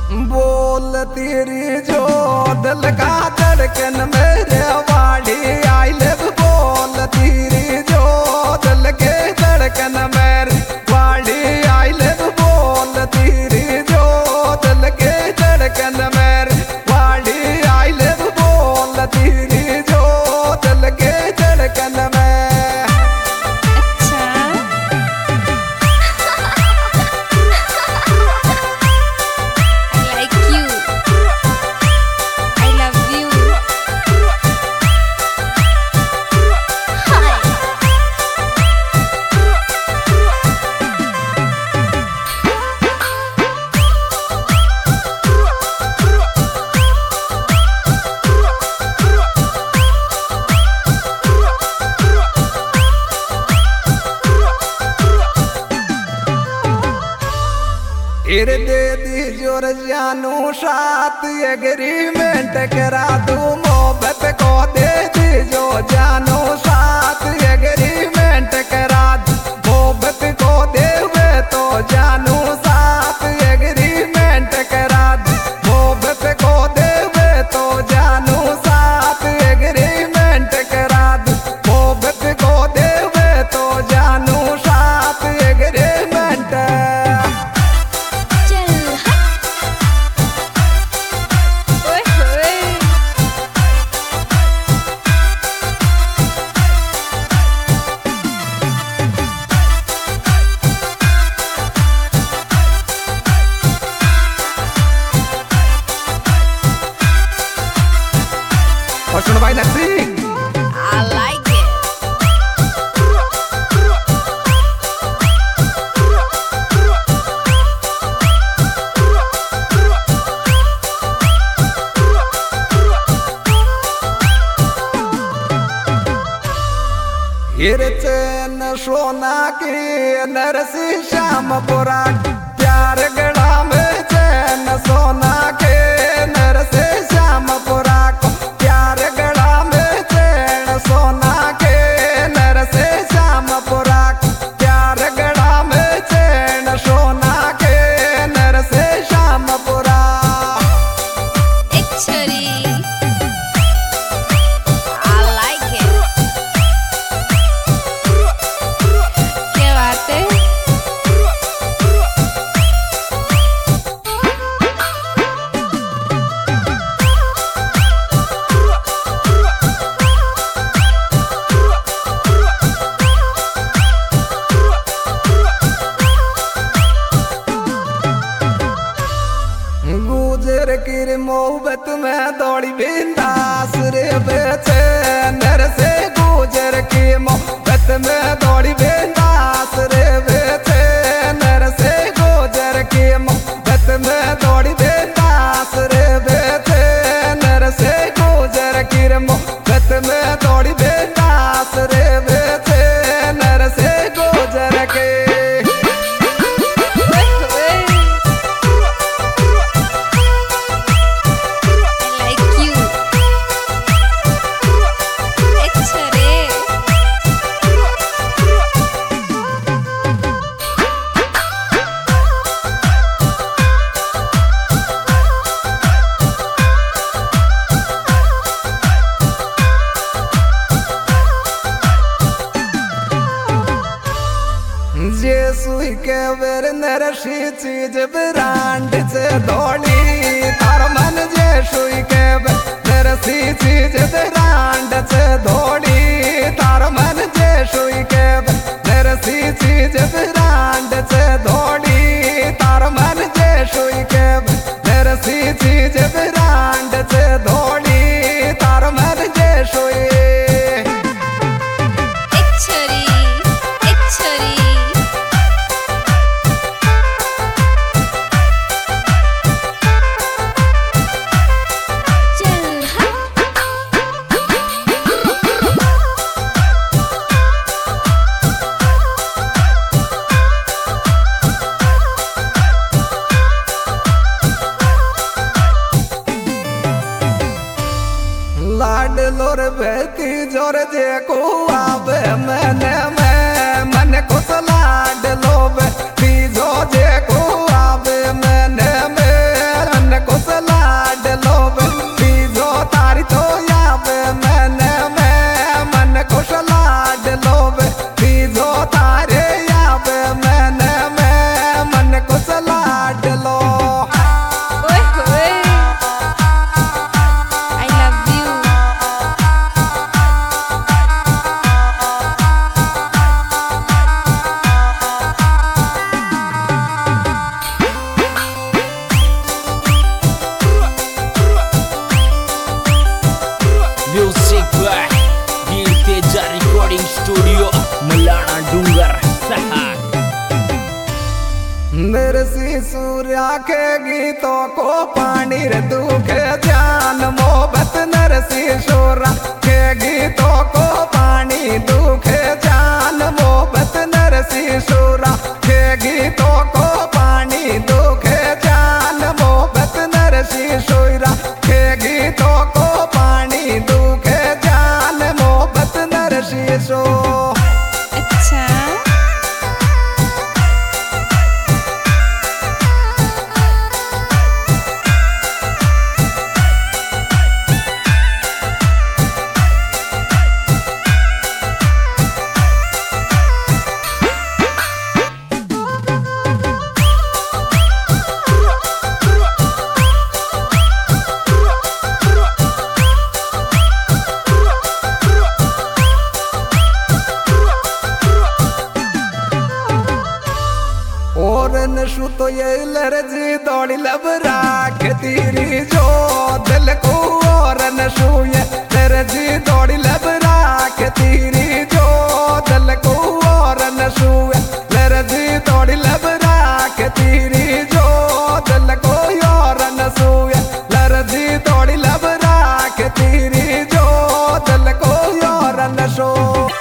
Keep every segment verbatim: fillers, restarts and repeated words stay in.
बोल तेरी जो दिल का धड़कन मेरे वाड़ी आई लव बोल तेरी जो दिल के धड़कन मेरे वाड़ी आई लव बोल तेरी जो दिल के धड़कन मेरे वाड़ी आई लव बोल तेरी जो दिल के धड़कन में फिर दे दी जोर जानू साथ एग्रीमेंट करा दू मोहब्बत को दे दी जो जानू साथ एग्रीमेंट करा दू मोहब्बत को दे हुए तो जानू साथ एग्रीमेंट करा दू मोहब्बत को दे हुए तो जानू साथ एग्रीमेंट करा दू मोहब्बत को दे हुए तो जानू साथ एग्रीमेंट और सुनो भाई नक्सी I like it. हिर चैन सोना की नरसी श्याम पुरा प्यार गड़ा में चैन सोना के नरसी श्याम पुरा को प्यार गड़ा में चैन सोना के नरसी श्याम पुरा को प्यार गड़ा में चैन सोना के नरसी श्याम पुरा एक छुरी I like it. क्या बात है? गुजर की मोहब्बत में दौड़ी बिंदास रे बेचे नर से गुजर की मोहब्बत में दौड़ी बिंदास रे बेचे नर से गुजर की मोहब्बत में दौड़ी बिंदास रे बेचे नर से गुजर की मोहब्बत में दौड़ी बिंदास रे बेचे नर से गुजर के जे सुई के बेर नरसी चीज ब्रांड से दौड़ी तार मन जे सुई के बेर नरसी चीज ब्रांड से दौड़ी तार मन जे सुई के बेर नरसी चीज ब्रांड से दौड़ी तार मन जे सुई के बेर नरसी चीज ब्रांड से दौड़ी तार मन जे सुई एक छुरी एक छुरी लाडलो रे बेटी जोर जे को आवे मैंने मैं मन को लाडलो बेटी जो जे को आवे मैंने मैं आखे गीतों को पानी रे दुखे जान मोहब्बत नरसी शोरा के गीतों को पानी दुखे जान मोहब्बत नरसी शोरा के गीतों को पानी दुखे जान मोहब्बत नरसी शोरा के गीतों को पानी दुखे जान मोहब्बत नरसी शो अच्छा नशु तो ये लरजी दौड़ी लबरा के तेरी जो दिल को और नशु ये लरजी दौड़ी लबरा के तेरी जो दिल को और नशु ये लरजी दौड़ी लबरा के तेरी जो दिल को और नशु ये लरजी दौड़ी लबरा के तेरी जो दिल को और नशु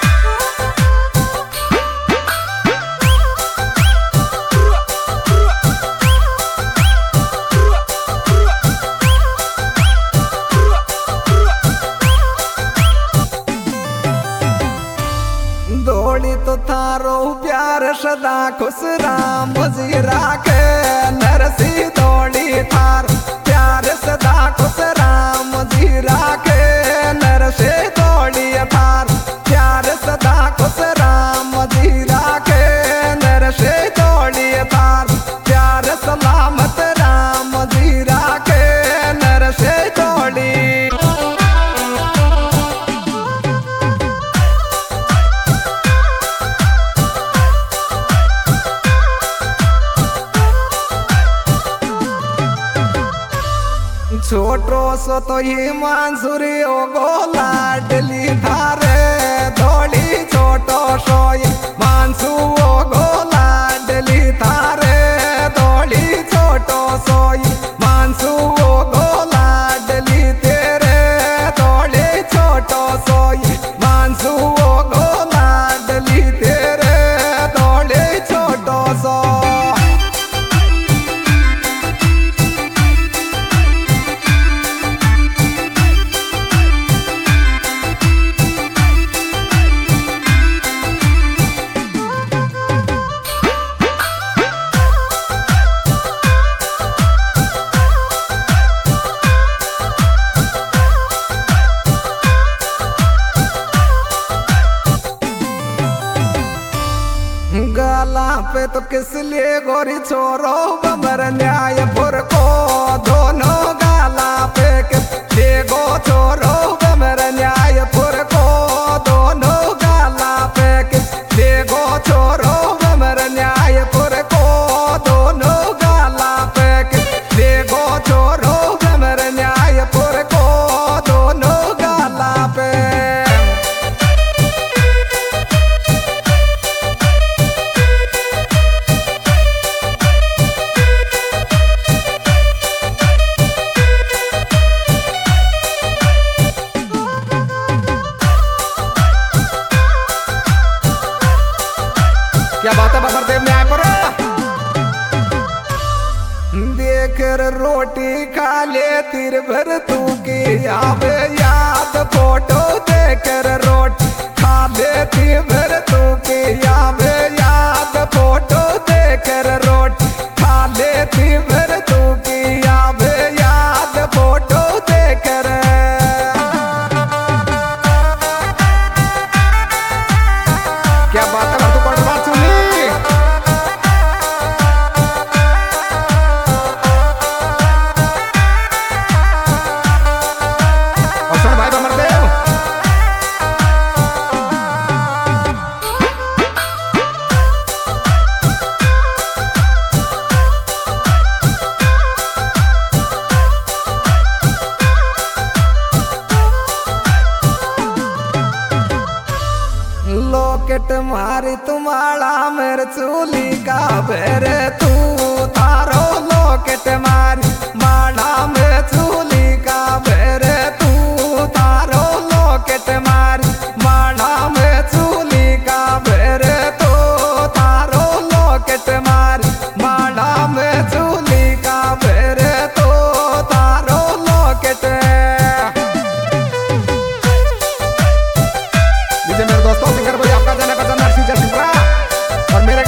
तो थारो प्यार सदा खुश राम जी राखे नरसी दौड़ी थार प्यार सदा खुश राम जी राखे नरसे दौड़ी थार प्यार सदा खुश राम जी राखे नरसे दौड़ी थार प्यार सलामत राम जी राखे नरसे दौड़ी छोटो सो तो ही मानसुरी ओ गोला डली थारे दौड़ी छोटो सो ये मानसू ओ गोला डली थारे दौड़ी छोटो सो ये मानसू ओ गोला डली तेरे दौड़ी छोटो सो ये मानसू ओ गोला डली तेरे दौड़ी छोटो सो गाला पे तो किस लिए गोरी छोरो बमर न्याय पुर को दोनों गाला पे किस लिए गो छोरो बमर न्याय पुर को दोनों गाला पे किस लिए गो छोरो बमर न्याय पुर को दोनों गाला पे किस लिए गो छोरो बमर न्याय पुर को दोनों गाला पे क्या बात है बबरदेव न्याय पर देख रोटी खा ले तिर भर तू की याद याद फोटो देकर रोटी खा ले तिर भर तू की याद याद फोटो देकर रोटी खा ले तिर भर तू की याद याद फोटो देकर क्या बात है तू कौन बात सुनी और सुन भाई बमरदेव लॉकेट मारी तुम्हारा मेरे चूली का बेरे तू तारो लोग बात माँ